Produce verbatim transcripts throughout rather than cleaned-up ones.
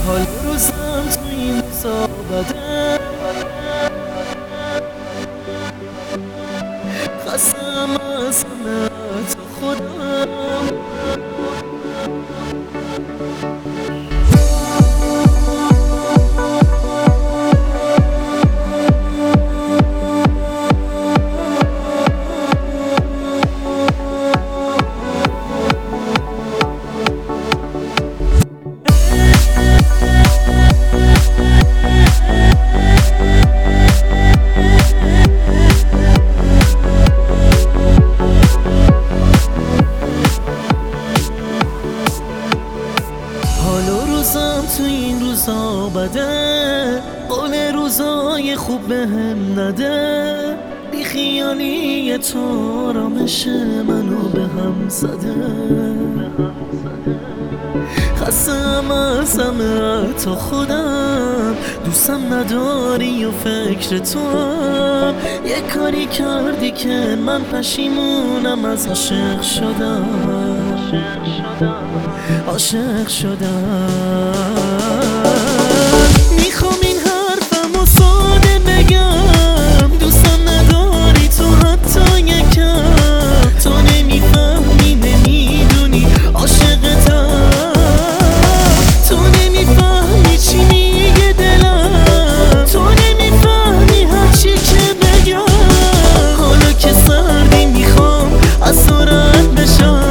حال روزم تو این روزا بده، خستم از همه تا خودم. تو این روزا بده، قول روزای خوب بهم نده، بی خیالی تو رامش منو به هم زده. خستم از همه تا خودم، دوستم نداری و فکر تو هم. یه کاری کردی که من پشیمونم، از عاشق شدم عاشق شدم. میخوام این حرفم و ساده بگم، دوستم نداری تو حتی یکم. تو نمیفهمی نمیدونی عاشقتم، تو نمیفهمی چی میگه دلم، تو نمیفهمی هرچی که بگم. حالا که سردی میخوام از تو رد بشم.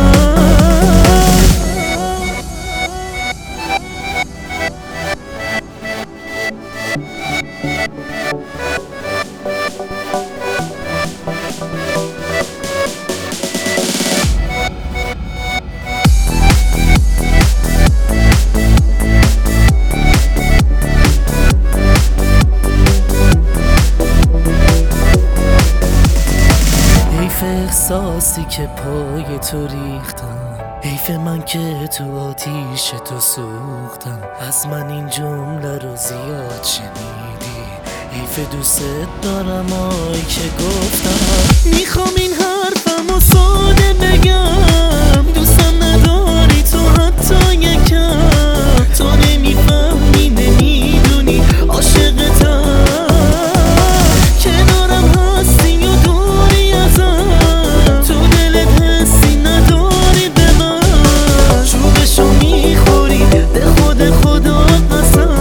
احساسی که پای تو ریختم، حیف من که تو آتیش تو سوختم. از من این جمله رو زیاد شنیدی، حیف دوست دارم آی که گفتم. میخوام این حرفم و ساده بگم، دوستم نداری تو حتی یکم. تو نمیفهمی نمیدونی عاشقتم، کنارم هستی و دوری ازم. تو دلت حسی نداری به من، چوبشو میخوری به خود خدا قسم.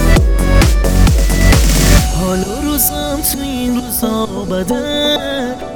تو این روزا بده،